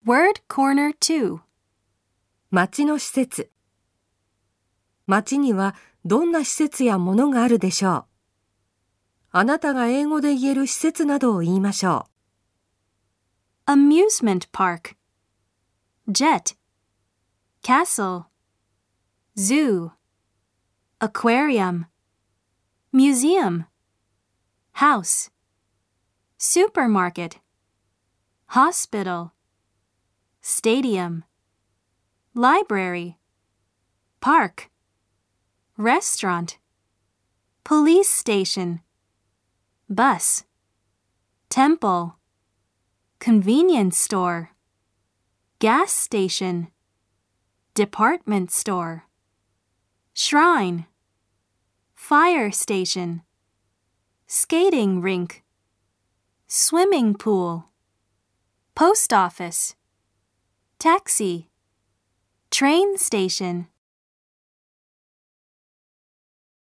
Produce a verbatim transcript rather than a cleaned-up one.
Word Corner two. 町の施設。町にはどんな施設やものがあるでしょう。あなたが英語で言える施設などを言いましょう。Amusement Park, Jet, Castle, Zoo, Aquarium, Museum, House, Supermarket, Hospital, Stadium, Library, Park, Restaurant, Police Station, Bus, Temple, Convenience Store, Gas Station, Department Store, Shrine, Fire Station, Skating Rink, Swimming Pool, Post Office, Taxi, Train Station.